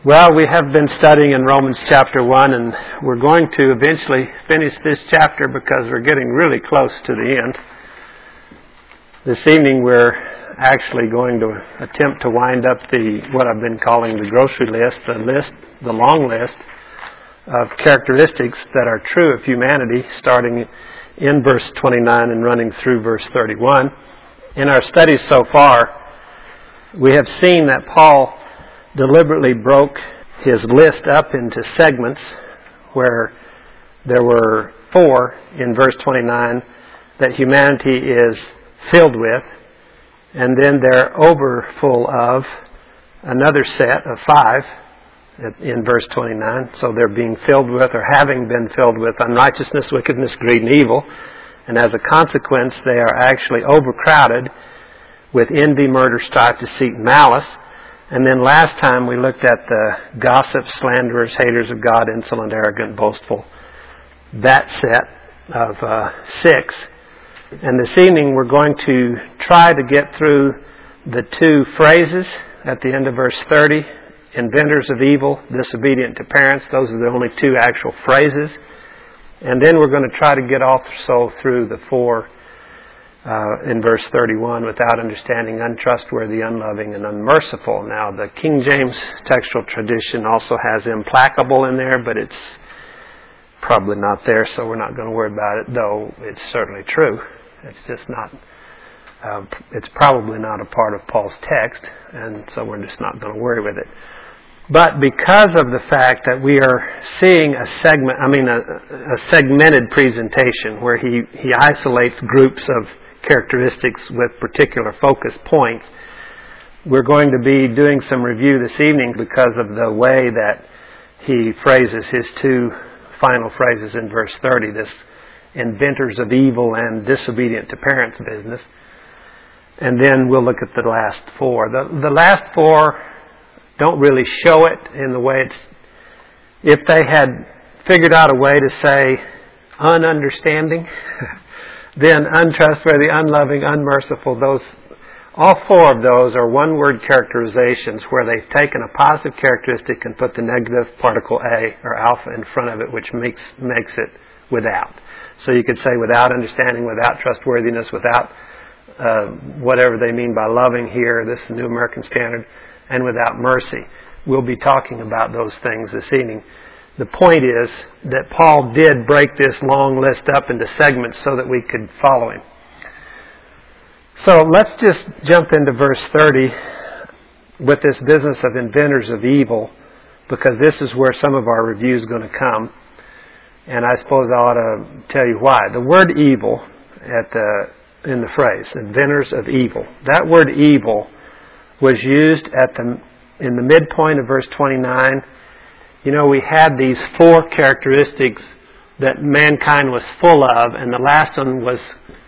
Well, we have been studying in Romans chapter 1, and we're going to eventually finish this chapter because we're getting really close to the end. This evening we're actually going to attempt to wind up what I've been calling the grocery list, the long list of characteristics that are true of humanity, starting in verse 29 and running through verse 31. In our studies so far, we have seen that Paul deliberately broke his list up into segments where there were 4 in verse 29 that humanity is filled with, and then they're overfull of another set of 5 in verse 29. So they're being filled with, or having been filled with, unrighteousness, wickedness, greed, and evil. And as a consequence, they are actually overcrowded with envy, murder, strife, deceit, and malice. And then last time we looked at the gossips, slanderers, haters of God, insolent, arrogant, boastful. That set of 6. And this evening we're going to try to get through the 2 phrases at the end of verse 30. Inventors of evil, disobedient to parents. Those are the only 2 actual phrases. And then we're going to try to get also through the 4 in verse 31, without understanding, untrustworthy, unloving, and unmerciful. Now, the King James textual tradition also has implacable in there, but it's probably not there, so we're not going to worry about it, though it's certainly true. It's just not, it's probably not a part of Paul's text, and so we're just not going to worry with it. But because of the fact that we are seeing a segmented presentation where he isolates groups of characteristics with particular focus points, we're going to be doing some review this evening because of the way that he phrases his 2 final phrases in verse 30, this inventors of evil and disobedient to parents business. And then we'll look at the last 4. The last 4 don't really show it in the way it's... If they had figured out a way to say ununderstanding, then untrustworthy, unloving, unmerciful, all 4 of those are one-word characterizations where they've taken a positive characteristic and put the negative particle a or alpha in front of it, which makes it without. So you could say without understanding, without trustworthiness, without whatever they mean by loving here, this is the New American Standard, and without mercy. We'll be talking about those things this evening. The point is that Paul did break this long list up into segments so that we could follow him. So let's just jump into verse 30 with this business of inventors of evil, because this is where some of our review is going to come. And I suppose I ought to tell you why. The word evil in the phrase, inventors of evil, that word evil was used in the midpoint of verse 29. You know, we had these 4 characteristics that mankind was full of, and the last one was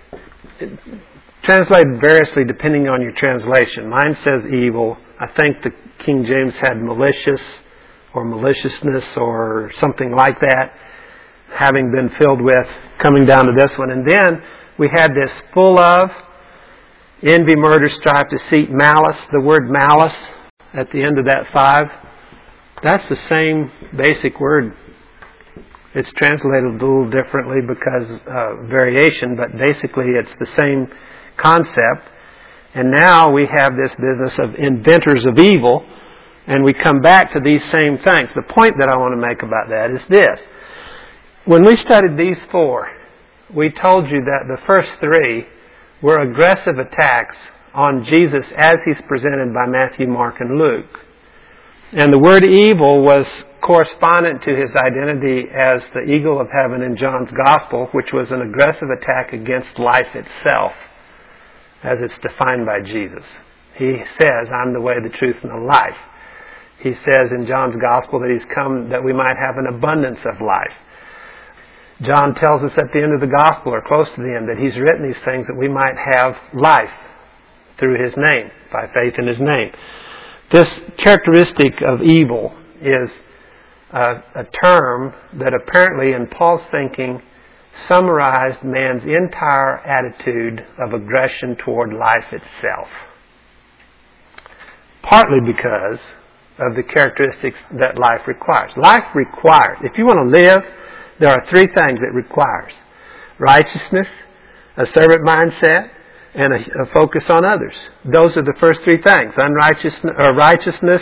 translated variously depending on your translation. Mine says evil. I think the King James had malicious or maliciousness or something like that, having been filled with, coming down to this one. And then we had this full of, envy, murder, strife, deceit, malice. The word malice at the end of that 5, that's the same basic word. It's translated a little differently because variation, but basically it's the same concept. And now we have this business of inventors of evil, and we come back to these same things. The point that I want to make about that is this. When we studied these 4, we told you that the first 3 were aggressive attacks on Jesus as he's presented by Matthew, Mark, and Luke. And the word evil was correspondent to his identity as the eagle of heaven in John's Gospel, which was an aggressive attack against life itself, as it's defined by Jesus. He says, I'm the way, the truth, and the life. He says in John's Gospel that he's come that we might have an abundance of life. John tells us at the end of the Gospel, or close to the end, that he's written these things that we might have life through his name, by faith in his name. This characteristic of evil is a term that apparently in Paul's thinking summarized man's entire attitude of aggression toward life itself. Partly because of the characteristics that life requires. Life requires. If you want to live, there are three things it requires. Righteousness, a servant mindset, and a focus on others. Those are the first three things. Righteousness,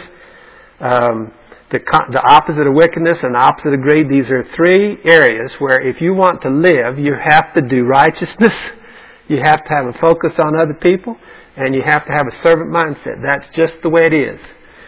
the opposite of wickedness and the opposite of greed. These are three areas where if you want to live, you have to do righteousness, you have to have a focus on other people, and you have to have a servant mindset. That's just the way it is.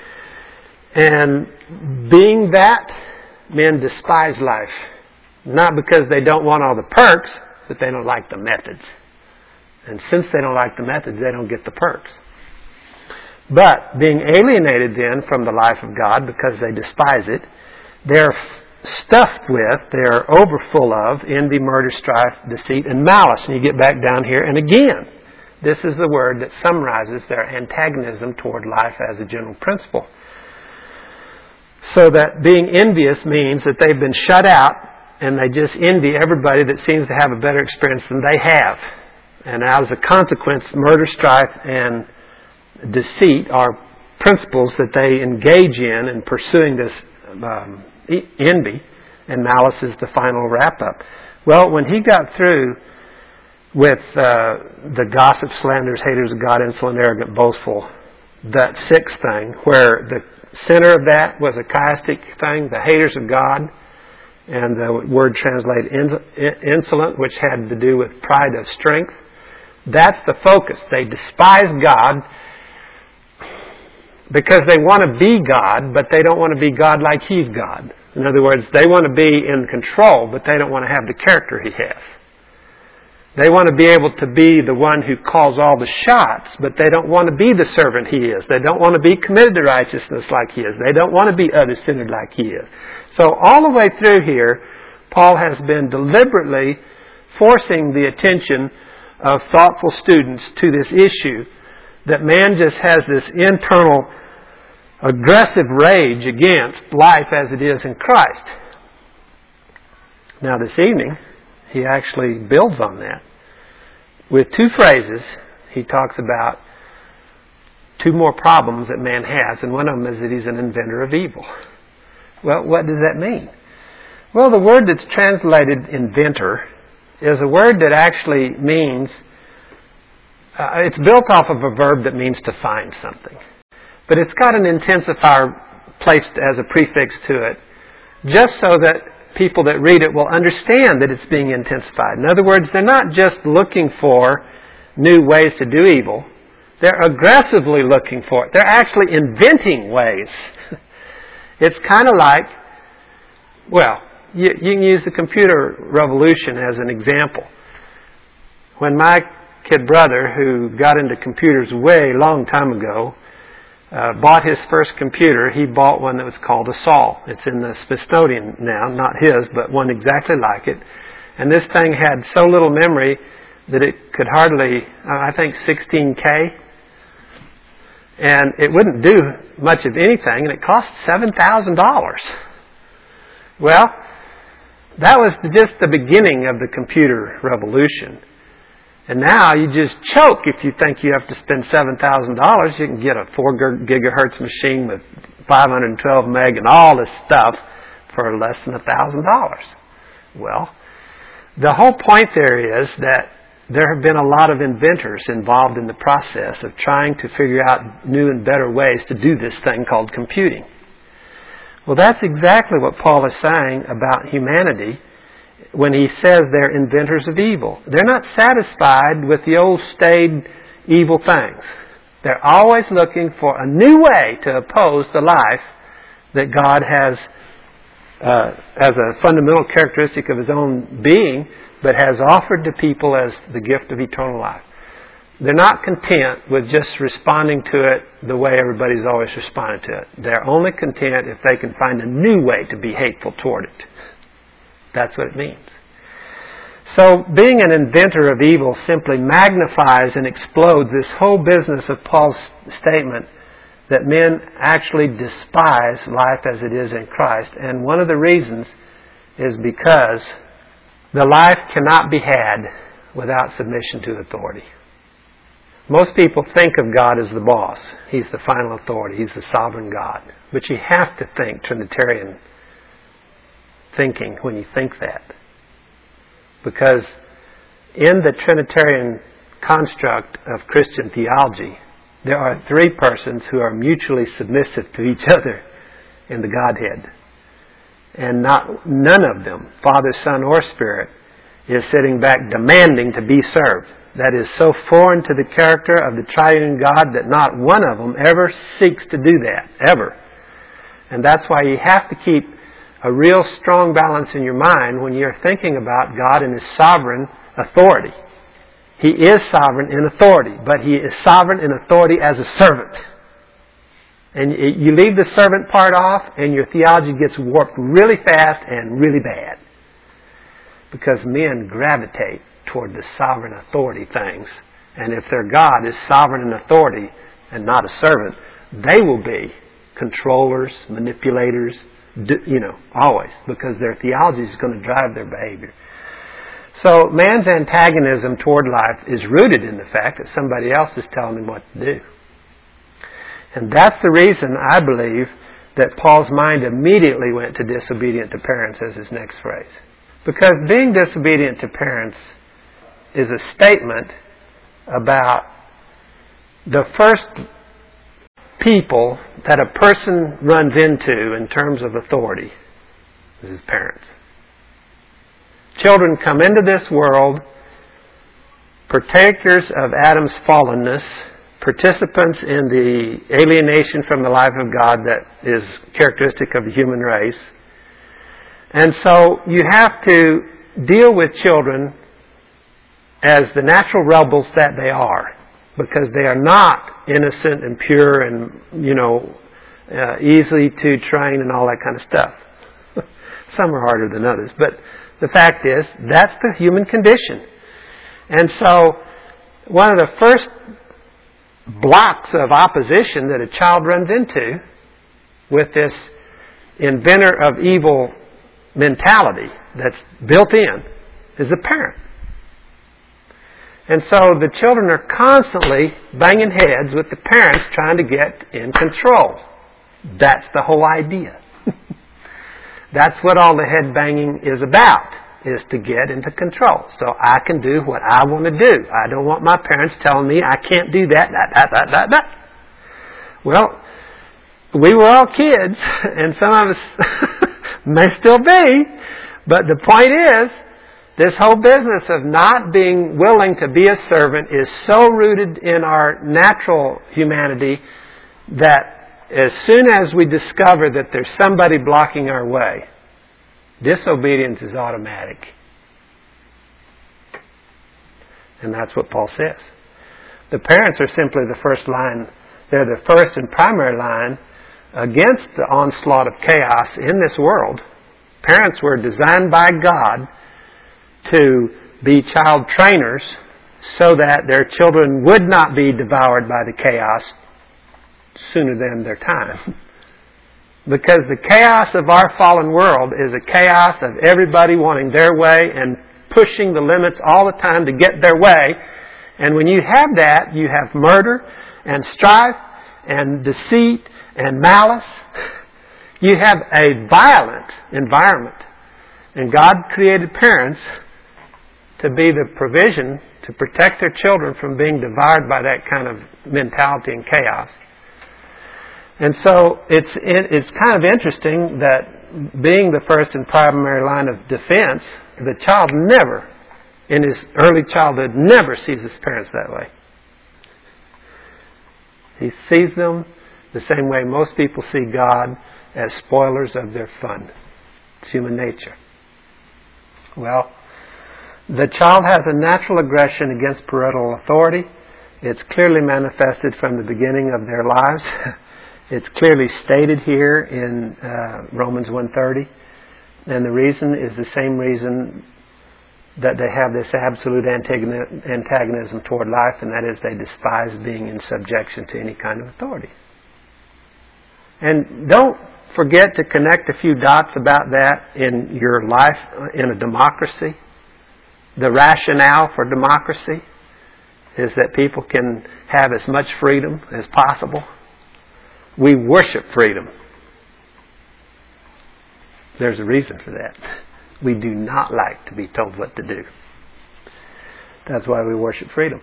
And being that, men despise life. Not because they don't want all the perks, but they don't like the methods. And since they don't like the methods, they don't get the perks. But being alienated then from the life of God because they despise it, they're stuffed with, they're overfull of envy, murder, strife, deceit, and malice. And you get back down here, and again, this is the word that summarizes their antagonism toward life as a general principle. So that being envious means that they've been shut out and they just envy everybody that seems to have a better experience than they have. And as a consequence, murder, strife, and deceit are principles that they engage in pursuing this envy, and malice is the final wrap-up. Well, when he got through with the gossip, slanders, haters of God, insolent, arrogant, boastful, that sixth thing, where the center of that was a chiastic thing, the haters of God, and the word translated insolent, which had to do with pride of strength. That's the focus. They despise God because they want to be God, but they don't want to be God like He's God. In other words, they want to be in control, but they don't want to have the character He has. They want to be able to be the one who calls all the shots, but they don't want to be the servant He is. They don't want to be committed to righteousness like He is. They don't want to be other-centered like He is. So all the way through here, Paul has been deliberately forcing the attention of thoughtful students to this issue that man just has this internal aggressive rage against life as it is in Christ. Now this evening, he actually builds on that. With two phrases, he talks about two more problems that man has, and one of them is that he's an inventor of evil. Well, what does that mean? Well, the word that's translated inventor is a word that actually means, it's built off of a verb that means to find something. But it's got an intensifier placed as a prefix to it, just so that people that read it will understand that it's being intensified. In other words, they're not just looking for new ways to do evil. They're aggressively looking for it. They're actually inventing ways. It's kind of like, well, you can use the computer revolution as an example. When my kid brother, who got into computers way long time ago, bought his first computer, he bought one that was called a Sol. It's in the Smithsonian now, not his, but one exactly like it. And this thing had so little memory that it could hardly, I think, 16K. And it wouldn't do much of anything, and it cost $7,000. Well, that was just the beginning of the computer revolution. And now you just choke if you think you have to spend $7,000. You can get a 4 gigahertz machine with 512 meg and all this stuff for less than $1,000. Well, the whole point there is that there have been a lot of inventors involved in the process of trying to figure out new and better ways to do this thing called computing. Well, that's exactly what Paul is saying about humanity when he says they're inventors of evil. They're not satisfied with the old staid evil things. They're always looking for a new way to oppose the life that God has as a fundamental characteristic of His own being, but has offered to people as the gift of eternal life. They're not content with just responding to it the way everybody's always responded to it. They're only content if they can find a new way to be hateful toward it. That's what it means. So being an inventor of evil simply magnifies and explodes this whole business of Paul's statement that men actually despise life as it is in Christ. And one of the reasons is because the life cannot be had without submission to authority. Most people think of God as the boss. He's the final authority. He's the sovereign God. But you have to think Trinitarian thinking when you think that. Because in the Trinitarian construct of Christian theology, there are three persons who are mutually submissive to each other in the Godhead. And none of them, Father, Son, or Spirit, is sitting back demanding to be served. That is so foreign to the character of the triune God that not one of them ever seeks to do that, ever. And that's why you have to keep a real strong balance in your mind when you're thinking about God and His sovereign authority. He is sovereign in authority, but He is sovereign in authority as a servant. And you leave the servant part off, and your theology gets warped really fast and really bad. Because men gravitate toward the sovereign authority things. And if their God is sovereign in authority and not a servant, they will be controllers, manipulators, always. Because their theology is going to drive their behavior. So man's antagonism toward life is rooted in the fact that somebody else is telling him what to do. And that's the reason, I believe, that Paul's mind immediately went to disobedient to parents as his next phrase. Because being disobedient to parents is a statement about the first people that a person runs into in terms of authority is his parents. Children come into this world partakers of Adam's fallenness, participants in the alienation from the life of God that is characteristic of the human race. And so you have to deal with children as the natural rebels that they are, because they are not innocent and pure and, easy to train and all that kind of stuff. Some are harder than others, but the fact is, that's the human condition. And so, one of the first blocks of opposition that a child runs into with this inventor of evil mentality that's built in is the parent. And so the children are constantly banging heads with the parents trying to get in control. That's the whole idea. That's what all the head banging is about, is to get into control. So I can do what I want to do. I don't want my parents telling me I can't do that. Well, we were all kids, and some of us may still be, but the point is, this whole business of not being willing to be a servant is so rooted in our natural humanity that as soon as we discover that there's somebody blocking our way, disobedience is automatic. And that's what Paul says. The parents are simply the first line. They're the first and primary line against the onslaught of chaos in this world. Parents were designed by God to be child trainers so that their children would not be devoured by the chaos sooner than their time. Because the chaos of our fallen world is a chaos of everybody wanting their way and pushing the limits all the time to get their way. And when you have that, you have murder and strife and deceit and malice. You have a violent environment. And God created parents to be the provision to protect their children from being devoured by that kind of mentality and chaos. And so it's kind of interesting that being the first and primary line of defense, the child never, in his early childhood, never sees his parents that way. He sees them the same way most people see God, as spoilers of their fun. It's human nature. Well, the child has a natural aggression against parental authority. It's clearly manifested from the beginning of their lives. It's clearly stated here in Romans 1:30. And the reason is the same reason that they have this absolute antagonism toward life, and that is they despise being in subjection to any kind of authority. And don't forget to connect a few dots about that in your life in a democracy. The rationale for democracy is that people can have as much freedom as possible. We worship freedom. There's a reason for that. We do not like to be told what to do. That's why we worship freedom.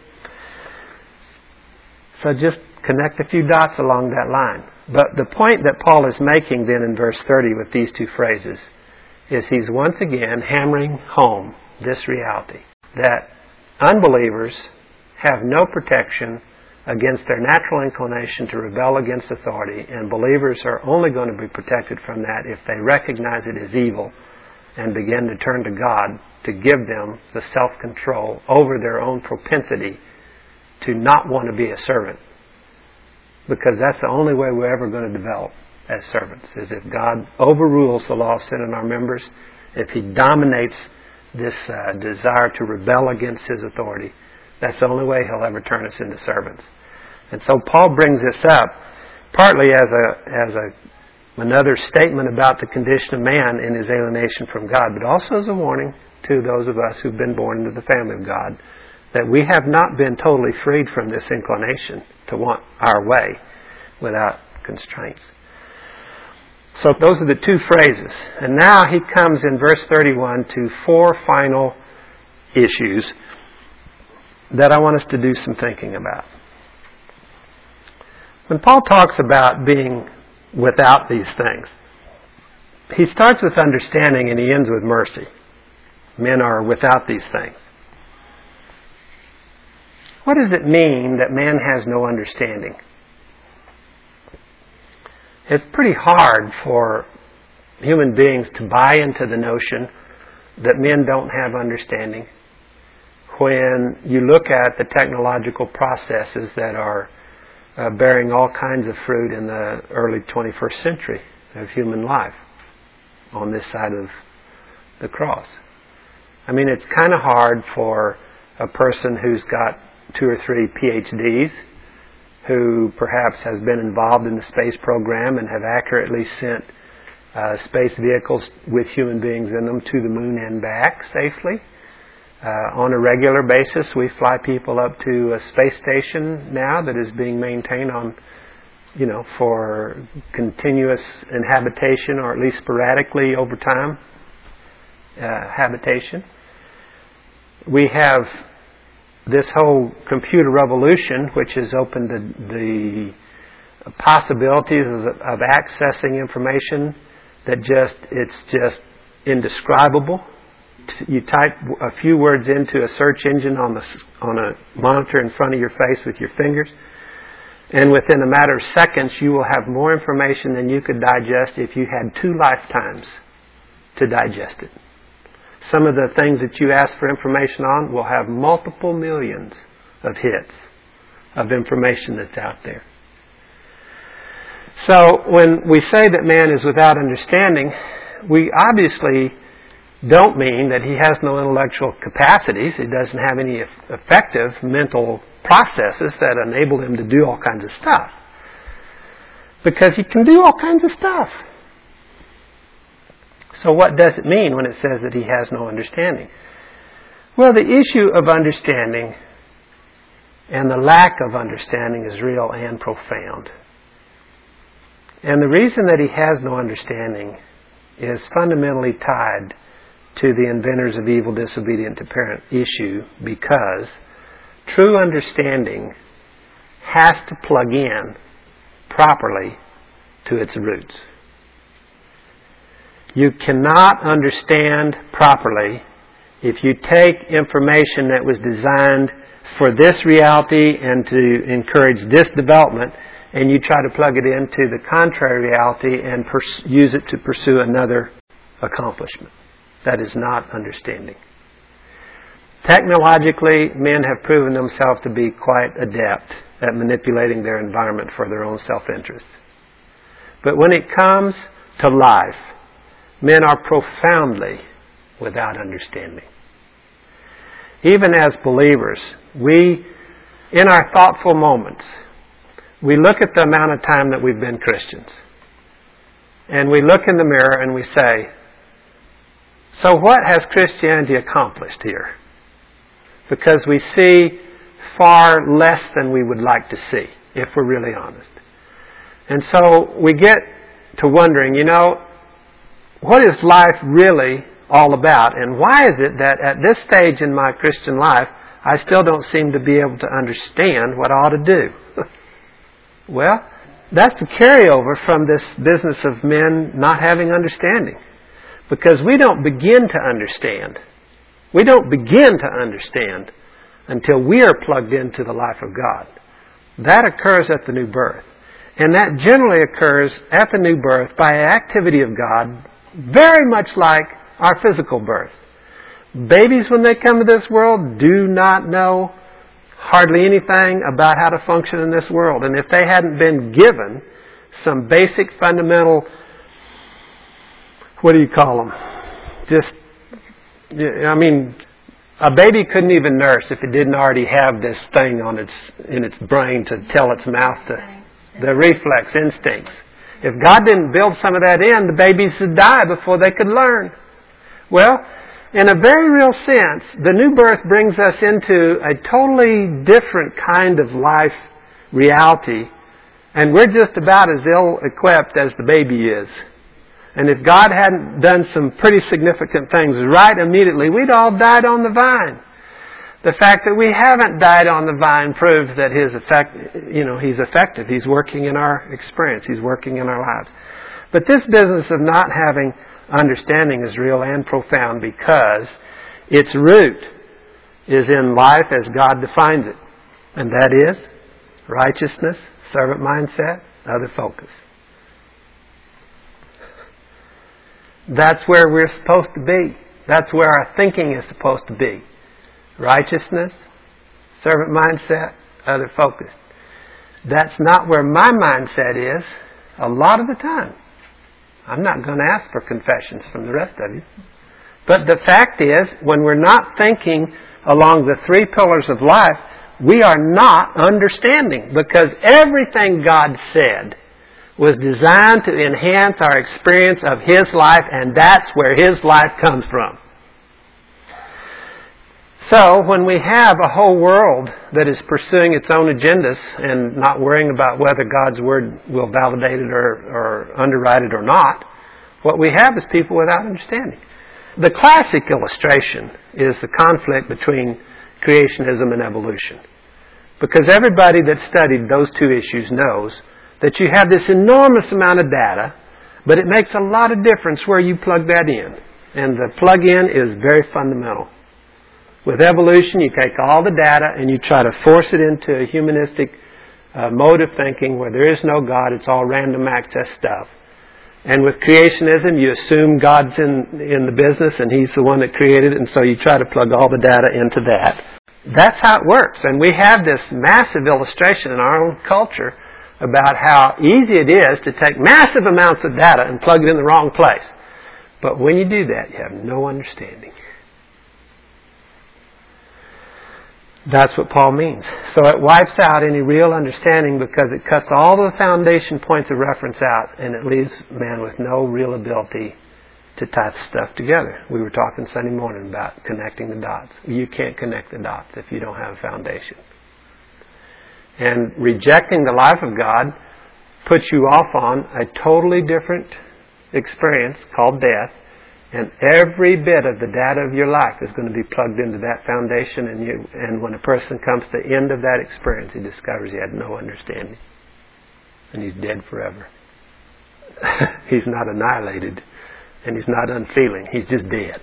So just connect a few dots along that line. But the point that Paul is making then in verse 30 with these two phrases is he's once again hammering home this reality, that unbelievers have no protection against their natural inclination to rebel against authority, and believers are only going to be protected from that if they recognize it as evil and begin to turn to God to give them the self-control over their own propensity to not want to be a servant. Because that's the only way we're ever going to develop as servants, is if God overrules the law of sin in our members, if He dominates this desire to rebel against His authority. That's the only way He'll ever turn us into servants. And so Paul brings this up partly as another statement about the condition of man in his alienation from God, but also as a warning to those of us who've been born into the family of God, that we have not been totally freed from this inclination to want our way without constraints. So those are the two phrases. And now he comes in verse 31 to four final issues that I want us to do some thinking about. When Paul talks about being without these things, he starts with understanding and he ends with mercy. Men are without these things. What does it mean that man has no understanding? It's pretty hard for human beings to buy into the notion that men don't have understanding when you look at the technological processes that are bearing all kinds of fruit in the early 21st century of human life on this side of the cross. I mean, it's kind of hard for a person who's got 2 or 3 PhDs, who perhaps has been involved in the space program and have accurately sent space vehicles with human beings in them to the moon and back safely. On a regular basis, we fly people up to a space station now that is being maintained on, for continuous inhabitation, or at least sporadically over time habitation. We have this whole computer revolution, which has opened the possibilities of accessing information that it's just indescribable. You type a few words into a search engine on a monitor in front of your face with your fingers, and within a matter of seconds you will have more information than you could digest if you had 2 lifetimes to digest it. Some of the things that you ask for information on will have multiple millions of hits of information that's out there. So when we say that man is without understanding, we obviously don't mean that he has no intellectual capacities. He doesn't have any effective mental processes that enable him to do all kinds of stuff. Because he can do all kinds of stuff. So what does it mean when it says that he has no understanding? Well, the issue of understanding and the lack of understanding is real and profound. And the reason that he has no understanding is fundamentally tied to the inventors of evil, disobedient to parent issue, because true understanding has to plug in properly to its roots. You cannot understand properly if you take information that was designed for this reality and to encourage this development, and you try to plug it into the contrary reality and use it to pursue another accomplishment. That is not understanding. Technologically, men have proven themselves to be quite adept at manipulating their environment for their own self-interest. But when it comes to life, men are profoundly without understanding. Even as believers, in our thoughtful moments, we look at the amount of time that we've been Christians. And we look in the mirror and we say, so what has Christianity accomplished here? Because we see far less than we would like to see, if we're really honest. And so we get to wondering, what is life really all about? And why is it that at this stage in my Christian life, I still don't seem to be able to understand what I ought to do? Well, that's the carryover from this business of men not having understanding. Because we don't begin to understand. We don't begin to understand until we are plugged into the life of God. That occurs at the new birth. And that generally occurs at the new birth by an activity of God, very much like our physical birth. Babies, when they come to this world, do not know hardly anything about how to function in this world. And if they hadn't been given some basic fundamental, what do you call them? A baby couldn't even nurse if it didn't already have this thing in its brain to tell its mouth the reflex instincts. If God didn't build some of that in, the babies would die before they could learn. Well, in a very real sense, the new birth brings us into a totally different kind of life reality, and we're just about as ill-equipped as the baby is. And if God hadn't done some pretty significant things right immediately, we'd all died on the vine. The fact that we haven't died on the vine proves that He's effective. He's working in our experience. He's working in our lives. But this business of not having understanding is real and profound because its root is in life as God defines it. And that is righteousness, servant mindset, other focus. That's where we're supposed to be. That's where our thinking is supposed to be. Righteousness, servant mindset, other focus. That's not where my mindset is a lot of the time. I'm not going to ask for confessions from the rest of you. But the fact is, when we're not thinking along the three pillars of life, we are not understanding, because everything God said was designed to enhance our experience of His life, and that's where His life comes from. So, when we have a whole world that is pursuing its own agendas and not worrying about whether God's Word will validate it or underwrite it or not, what we have is people without understanding. The classic illustration is the conflict between creationism and evolution. Because everybody that studied those two issues knows that you have this enormous amount of data, but it makes a lot of difference where you plug that in. And the plug-in is very fundamental. With evolution, you take all the data and you try to force it into a humanistic mode of thinking where there is no God, it's all random access stuff. And with creationism, you assume God's in the business and He's the one that created it, and so you try to plug all the data into that. That's how it works. And we have this massive illustration in our own culture about how easy it is to take massive amounts of data and plug it in the wrong place. But when you do that, you have no understanding. That's what Paul means. So it wipes out any real understanding because it cuts all the foundation points of reference out, and it leaves man with no real ability to tie stuff together. We were talking Sunday morning about connecting the dots. You can't connect the dots if you don't have a foundation. And rejecting the life of God puts you off on a totally different experience called death. And every bit of the data of your life is going to be plugged into that foundation. And when a person comes to the end of that experience, he discovers he had no understanding. And he's dead forever. He's not annihilated. And he's not unfeeling. He's just dead.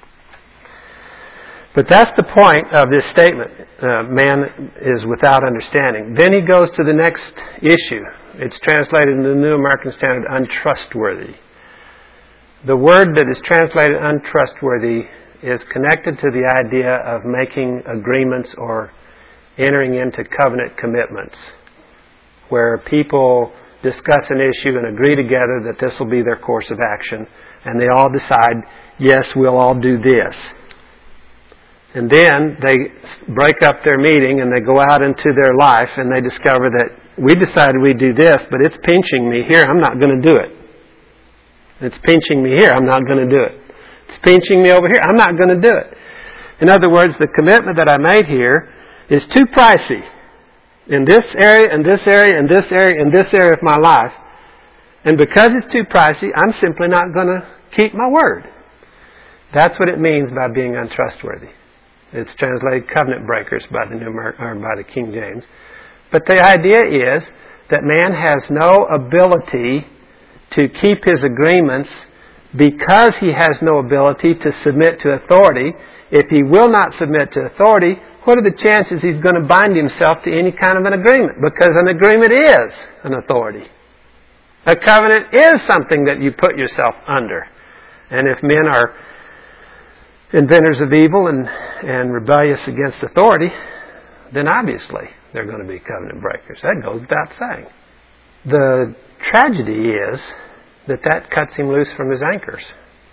But that's the point of this statement. Man is without understanding. Then he goes to the next issue. It's translated in the New American Standard, untrustworthy. The word that is translated untrustworthy is connected to the idea of making agreements or entering into covenant commitments, where people discuss an issue and agree together that this will be their course of action, and they all decide, yes, we'll all do this. And then they break up their meeting and they go out into their life and they discover that we decided we'd do this, but it's pinching me here, I'm not going to do it. It's pinching me here, I'm not going to do it. It's pinching me over here, I'm not going to do it. In other words, the commitment that I made here is too pricey in this area, and this area, and this area, and this area of my life, and because it's too pricey, I'm simply not going to keep my word. That's what it means by being untrustworthy. It's translated covenant breakers by the King James. But the idea is that man has no ability to keep his agreements because he has no ability to submit to authority. If he will not submit to authority, what are the chances he's going to bind himself to any kind of an agreement? Because an agreement is an authority. A covenant is something that you put yourself under. And if men are inventors of evil and rebellious against authority, then obviously they're going to be covenant breakers. That goes without saying. The tragedy is that cuts him loose from his anchors.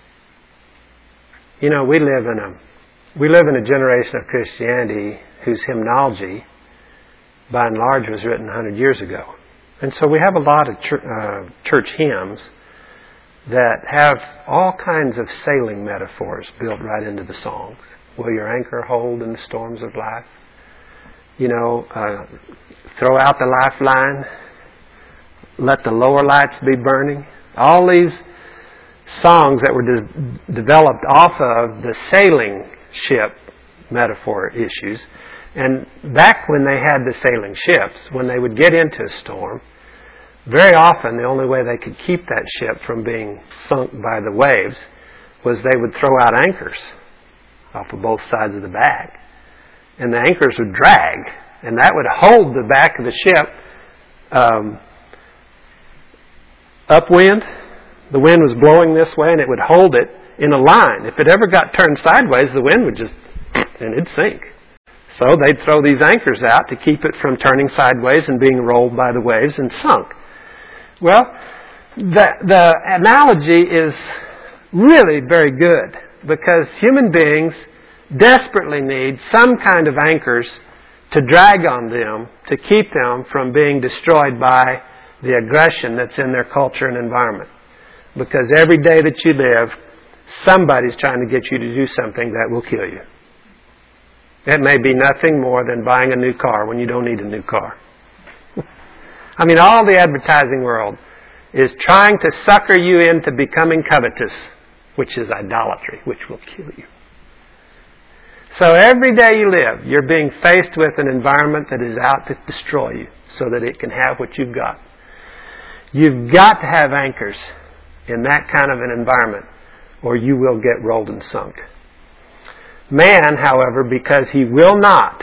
You know, we live in a generation of Christianity whose hymnology, by and large, was written 100 years ago. And so we have a lot of church hymns that have all kinds of sailing metaphors built right into the songs. Will your anchor hold in the storms of life? You know, throw out the lifeline. Let the lower lights be burning. All these songs that were developed off of the sailing ship metaphor issues. And back when they had the sailing ships, when they would get into a storm, very often the only way they could keep that ship from being sunk by the waves was they would throw out anchors off of both sides of the back. And the anchors would drag, and that would hold the back of the ship upwind. The wind was blowing this way, and it would hold it in a line. If it ever got turned sideways, the wind would just, and it'd sink. So they'd throw these anchors out to keep it from turning sideways and being rolled by the waves and sunk. Well, the analogy is really very good because human beings desperately need some kind of anchors to drag on them to keep them from being destroyed by the aggression that's in their culture and environment. Because every day that you live, somebody's trying to get you to do something that will kill you. It may be nothing more than buying a new car when you don't need a new car. I mean, all the advertising world is trying to sucker you into becoming covetous, which is idolatry, which will kill you. So every day you live, you're being faced with an environment that is out to destroy you so that it can have what you've got. You've got to have anchors in that kind of an environment, or you will get rolled and sunk. Man, however, because he will not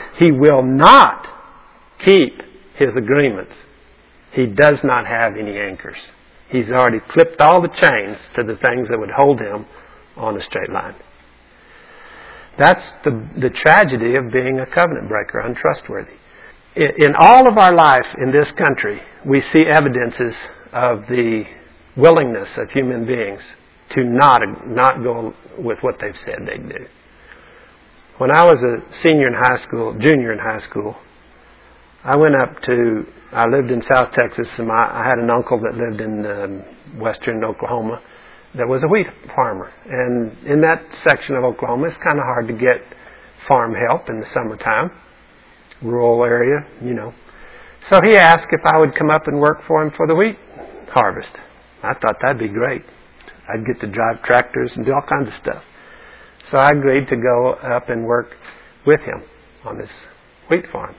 keep his agreements, he does not have any anchors. He's already clipped all the chains to the things that would hold him on a straight line. That's the tragedy of being a covenant breaker, untrustworthy. In all of our life in this country, we see evidences of the willingness of human beings to not go with what they've said they'd do. When I was a junior in high school, I lived in South Texas, and I had an uncle that lived in western Oklahoma that was a wheat farmer. And in that section of Oklahoma, it's kind of hard to get farm help in the summertime, rural area, you know. So he asked if I would come up and work for him for the wheat harvest. I thought that'd be great. I'd get to drive tractors and do all kinds of stuff. So I agreed to go up and work with him on this wheat farm.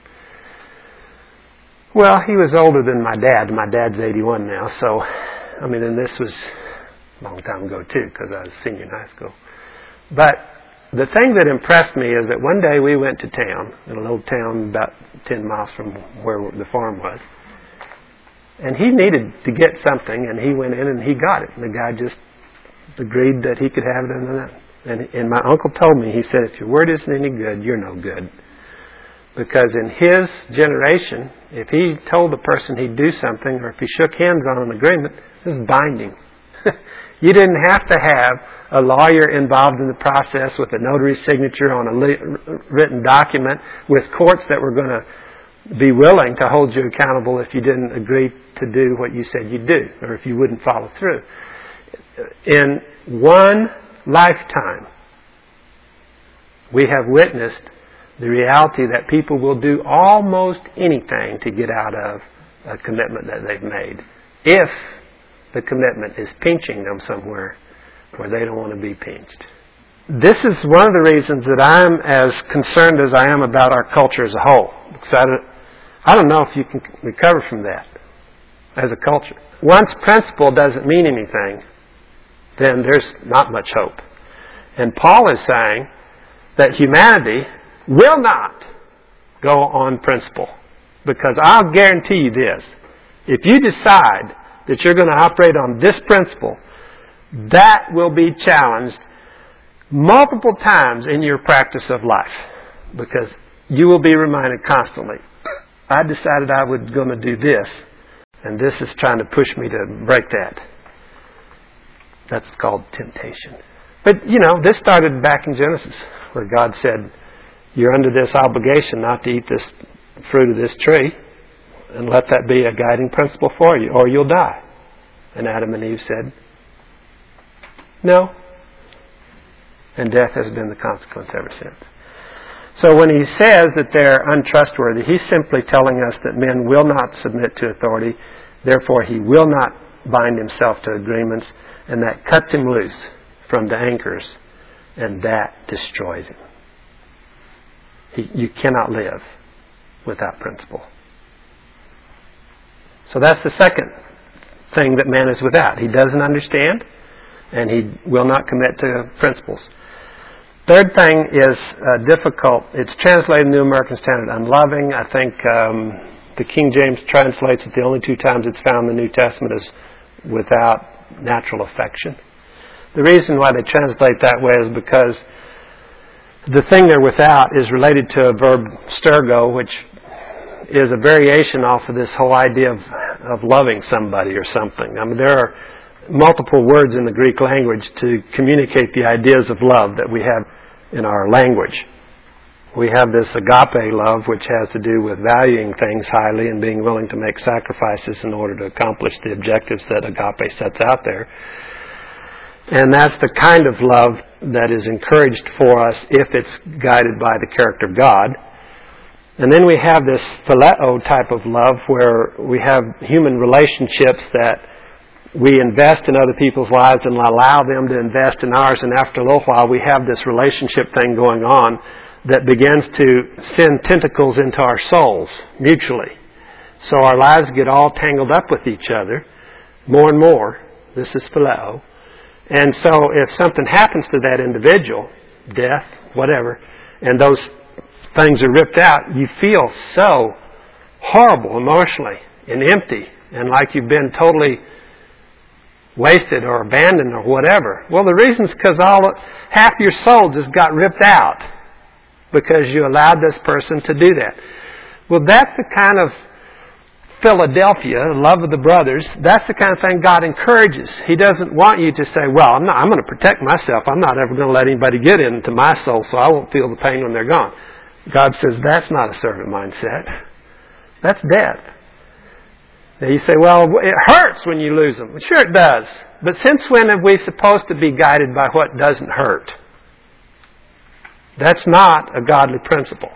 Well, he was older than my dad. My dad's 81 now, so, I mean, and this was a long time ago too, because I was a senior in high school. But the thing that impressed me is that one day we went to town, in a little town about 10 miles from where the farm was, and he needed to get something, and he went in and he got it. And the guy just agreed that he could have it. And my uncle told me, he said, if your word isn't any good, you're no good. Because in his generation, if he told the person he'd do something, or if he shook hands on an agreement, it was binding. You didn't have to have a lawyer involved in the process with a notary signature on a written document, with courts that were going to be willing to hold you accountable if you didn't agree to do what you said you'd do, or if you wouldn't follow through. In one lifetime, we have witnessed The reality that people will do almost anything to get out of a commitment that they've made, if the commitment is pinching them somewhere where they don't want to be pinched. This is one of the reasons that I'm as concerned as I am about our culture as a whole. Because I don't know if you can recover from that as a culture. Once principle doesn't mean anything, then there's not much hope. And Paul is saying that humanity will not go on principle. Because I'll guarantee you this. If you decide that you're going to operate on this principle, that will be challenged multiple times in your practice of life. Because you will be reminded constantly, I decided I was going to do this, and this is trying to push me to break that. That's called temptation. But, this started back in Genesis, where God said, you're under this obligation not to eat this fruit of this tree, and let that be a guiding principle for you, or you'll die. And Adam and Eve said, no. And death has been the consequence ever since. So when he says that they're untrustworthy, he's simply telling us that men will not submit to authority, therefore he will not bind himself to agreements, and that cuts him loose from the anchors, and that destroys him. You cannot live without principle. So that's the second thing that man is without. He doesn't understand, and he will not commit to principles. Third thing is difficult. It's translated in the New American Standard, unloving. I think the King James translates it, the only two times it's found in the New Testament is without natural affection. The reason why they translate that way is because the thing they're without is related to a verb stergo, which is a variation off of this whole idea of loving somebody or something. I mean, there are multiple words in the Greek language to communicate the ideas of love that we have in our language. We have this agape love, which has to do with valuing things highly and being willing to make sacrifices in order to accomplish the objectives that agape sets out there. And that's the kind of love that is encouraged for us if it's guided by the character of God. And then we have this phileo type of love where we have human relationships that we invest in other people's lives and allow them to invest in ours. And after a little while, we have this relationship thing going on that begins to send tentacles into our souls mutually. So our lives get all tangled up with each other more and more. This is phileo. And so if something happens to that individual, death, whatever, and those things are ripped out, you feel so horrible emotionally and empty and like you've been totally wasted or abandoned or whatever. Well, the reason is because half your soul just got ripped out because you allowed this person to do that. Well, that's the kind of Philadelphia, love of the brothers, that's the kind of thing God encourages. He doesn't want you to say, well, I'm going to protect myself. I'm not ever going to let anybody get into my soul so I won't feel the pain when they're gone. God says that's not a servant mindset. That's death. Now you say, well, it hurts when you lose them. Sure it does. But since when are we supposed to be guided by what doesn't hurt? That's not a godly principle.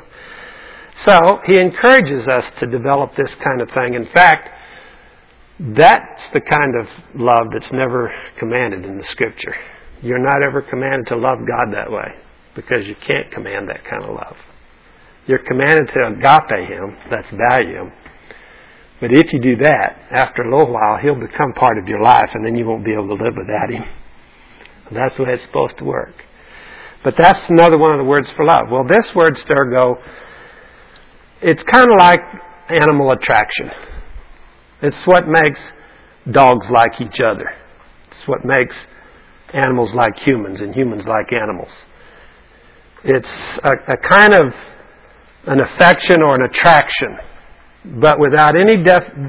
So he encourages us to develop this kind of thing. In fact, that's the kind of love that's never commanded in the Scripture. You're not ever commanded to love God that way because you can't command that kind of love. You're commanded to agape Him, that's value Him. But if you do that, after a little while, He'll become part of your life and then you won't be able to live without Him. That's the way it's supposed to work. But that's another one of the words for love. Well, this word stergo, it's kind of like animal attraction. It's what makes dogs like each other. It's what makes animals like humans and humans like animals. It's a kind of an affection or an attraction, but without any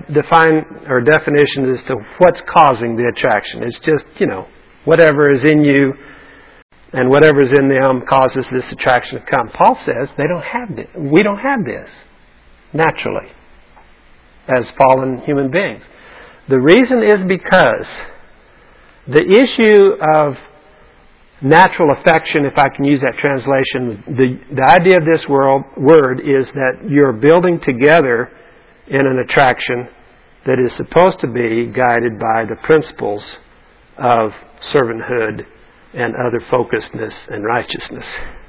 definition as to what's causing the attraction. It's just, whatever is in you and whatever is in them causes this attraction to come. Paul says they don't have this. We don't have this naturally as fallen human beings. The reason is because the issue of natural affection, if I can use that translation, the idea of this word is that you're building together in an attraction that is supposed to be guided by the principles of servanthood and other focusedness and righteousness.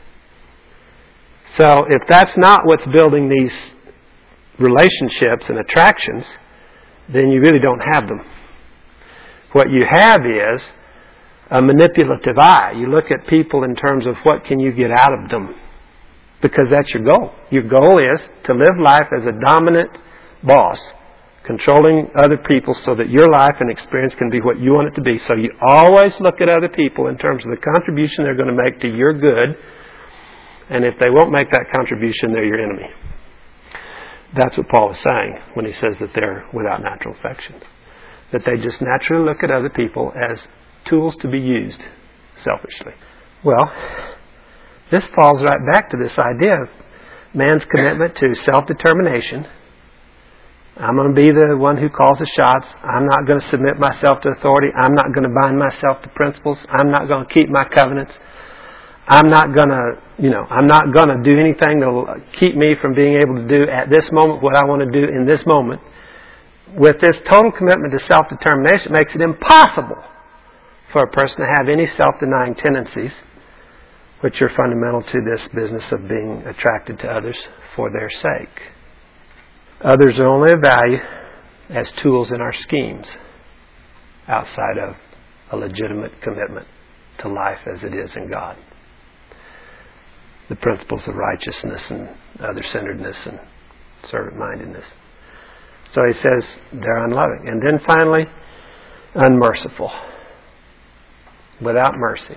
So if that's not what's building these relationships and attractions, then you really don't have them. What you have is a manipulative eye. You look at people in terms of what can you get out of them, because that's your goal. Your goal is to live life as a dominant boss, controlling other people so that your life and experience can be what you want it to be. So you always look at other people in terms of the contribution they're going to make to your good, and if they won't make that contribution, they're your enemy. That's what Paul is saying when he says that they're without natural affection. That they just naturally look at other people as tools to be used selfishly. Well, this falls right back to this idea of man's commitment to self-determination. I'm going to be the one who calls the shots. I'm not going to submit myself to authority. I'm not going to bind myself to principles. I'm not going to keep my covenants. I'm not going to do anything that will keep me from being able to do at this moment what I want to do in this moment. With this total commitment to self-determination, it makes it impossible for a person to have any self-denying tendencies, which are fundamental to this business of being attracted to others for their sake. Others are only of value as tools in our schemes outside of a legitimate commitment to life as it is in God. The principles of righteousness and other-centeredness and servant-mindedness. So he says they're unloving. And then finally, unmerciful. Without mercy.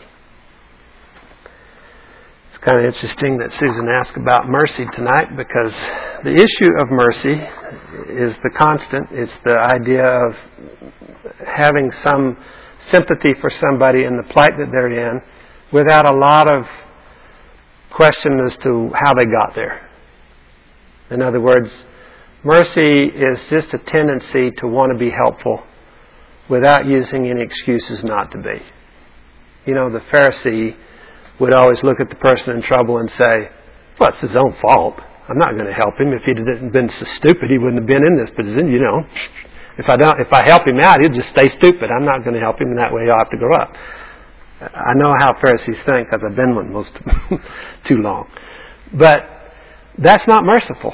It's kind of interesting that Susan asked about mercy tonight, because the issue of mercy is the constant. It's the idea of having some sympathy for somebody in the plight that they're in without a lot of question as to how they got there. In other words, mercy is just a tendency to want to be helpful without using any excuses not to be. You know, the Pharisee would always look at the person in trouble and say, well, it's his own fault. I'm not going to help him. If he hadn't been so stupid, he wouldn't have been in this position. You know, if I help him out, he'll just stay stupid. I'm not going to help him, and that way he'll have to grow up. I know how Pharisees think, because I've been one most too long. But that's not merciful.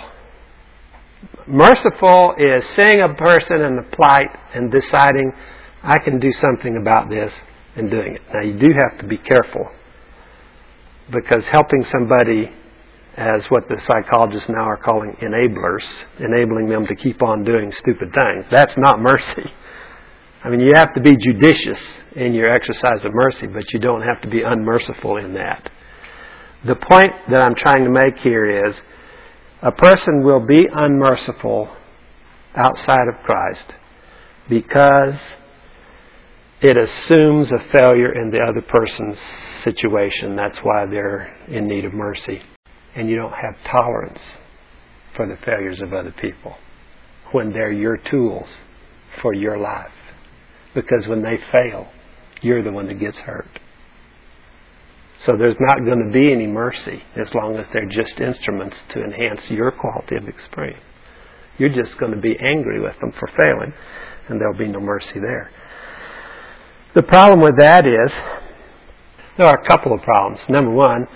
Merciful is seeing a person in the plight and deciding, I can do something about this, and doing it. Now, you do have to be careful, because helping somebody, as what the psychologists now are calling enablers, enabling them to keep on doing stupid things, that's not mercy. I mean, you have to be judicious in your exercise of mercy, but you don't have to be unmerciful in that. The point that I'm trying to make here is, a person will be unmerciful outside of Christ because it assumes a failure in the other person's situation. That's why they're in need of mercy. And you don't have tolerance for the failures of other people when they're your tools for your life. Because when they fail, you're the one that gets hurt. So there's not going to be any mercy as long as they're just instruments to enhance your quality of experience. You're just going to be angry with them for failing, and there'll be no mercy there. The problem with that is, there are a couple of problems. Number one,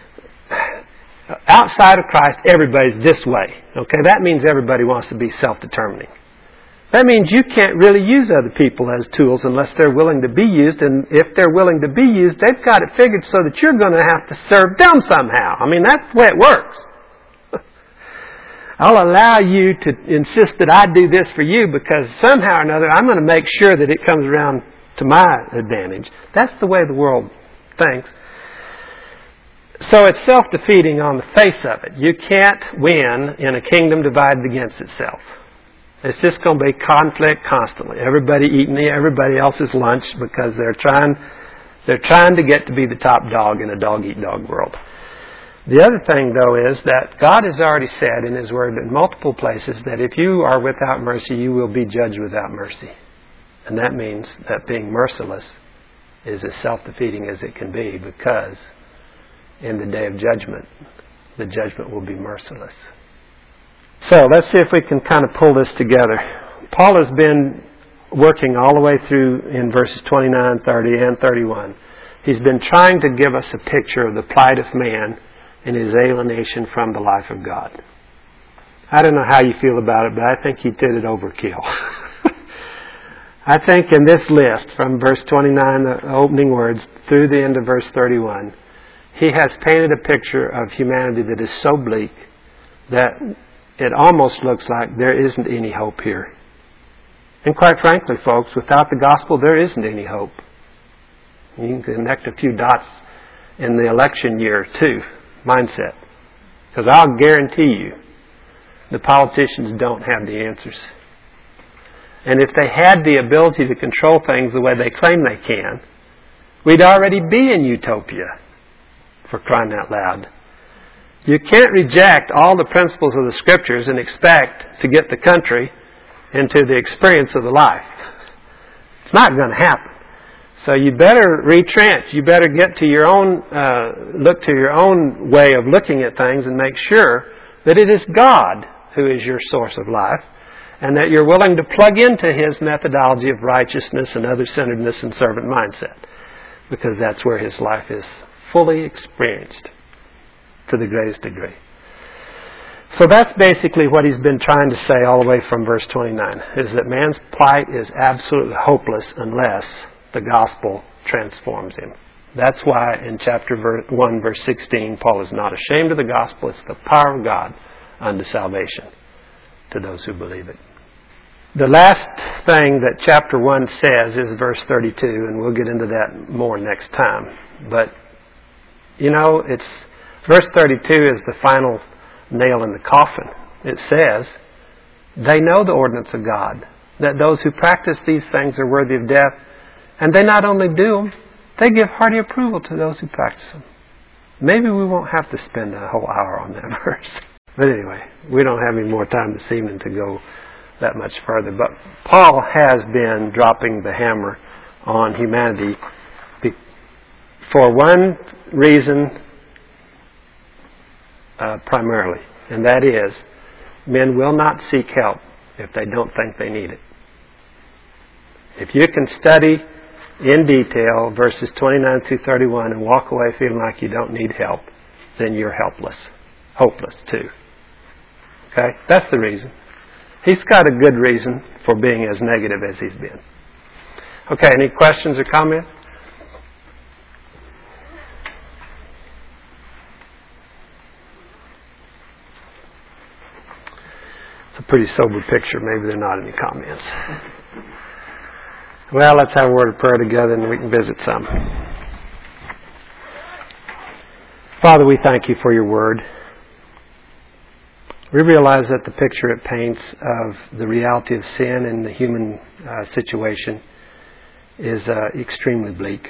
outside of Christ, everybody's this way. Okay, that means everybody wants to be self-determining. That means you can't really use other people as tools unless they're willing to be used. And if they're willing to be used, they've got it figured so that you're going to have to serve them somehow. I mean, that's the way it works. I'll allow you to insist that I do this for you because somehow or another I'm going to make sure that it comes around to my advantage. That's the way the world thinks. So it's self-defeating on the face of it. You can't win in a kingdom divided against itself. It's just going to be conflict constantly. Everybody eating everybody else's lunch because they're trying to get to be the top dog in a dog-eat-dog world. The other thing, though, is that God has already said in His Word in multiple places that if you are without mercy, you will be judged without mercy. And that means that being merciless is as self-defeating as it can be, because in the day of judgment, the judgment will be merciless. So let's see if we can kind of pull this together. Paul has been working all the way through in verses 29, 30, and 31. He's been trying to give us a picture of the plight of man in his alienation from the life of God. I don't know how you feel about it, but I think he did it overkill. I think in this list, from verse 29, the opening words, through the end of verse 31, he has painted a picture of humanity that is so bleak that it almost looks like there isn't any hope here. And quite frankly, folks, without the gospel, there isn't any hope. You can connect a few dots in the election year, too, mindset. Because I'll guarantee you, the politicians don't have the answers. And if they had the ability to control things the way they claim they can, we'd already be in utopia, for crying out loud. You can't reject all the principles of the Scriptures and expect to get the country into the experience of the life. It's not going to happen. So you better retrench. You better get to your own, look to your own way of looking at things and make sure that it is God who is your source of life, and that you're willing to plug into His methodology of righteousness and other-centeredness and servant mindset, because that's where His life is fully experienced to the greatest degree. So that's basically what he's been trying to say all the way from verse 29, is that man's plight is absolutely hopeless unless the gospel transforms him. That's why in chapter 1, verse 16, Paul is not ashamed of the gospel. It's the power of God unto salvation to those who believe it. The last thing that chapter 1 says is verse 32, and we'll get into that more next time. But, it's verse 32 is the final nail in the coffin. It says, they know the ordinance of God, that those who practice these things are worthy of death, and they not only do them, they give hearty approval to those who practice them. Maybe we won't have to spend a whole hour on that verse. But anyway, we don't have any more time this evening to go that much further. But Paul has been dropping the hammer on humanity for one reason primarily, and that is, men will not seek help if they don't think they need it. If you can study in detail verses 29 through 31 and walk away feeling like you don't need help, then you're helpless. Hopeless, too. Okay? That's the reason. He's got a good reason for being as negative as he's been. Okay, any questions or comments? It's a pretty sober picture. Maybe there are not any comments. Well, let's have a word of prayer together and we can visit some. Father, we thank you for your word. We realize that the picture it paints of the reality of sin in the human situation is extremely bleak.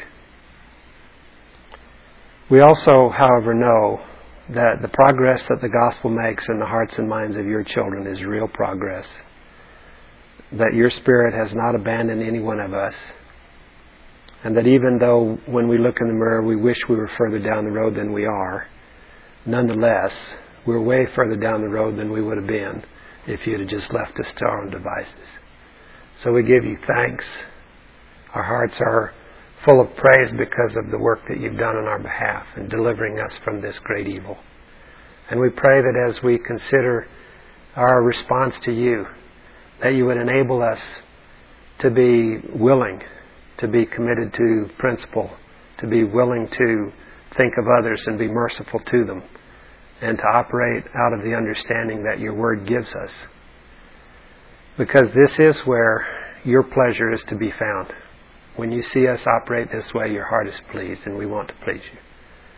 We also, however, know that the progress that the gospel makes in the hearts and minds of your children is real progress. That your Spirit has not abandoned any one of us. And that even though when we look in the mirror we wish we were further down the road than we are, nonetheless, we're way further down the road than we would have been if you'd have just left us to our own devices. So we give you thanks. Our hearts are full of praise because of the work that you've done on our behalf in delivering us from this great evil. And we pray that as we consider our response to you, that you would enable us to be willing, to be committed to principle, to be willing to think of others and be merciful to them, and to operate out of the understanding that your word gives us. Because this is where your pleasure is to be found. When you see us operate this way, your heart is pleased, and we want to please you.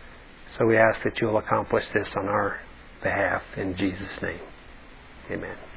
So we ask that you'll accomplish this on our behalf in Jesus' name. Amen.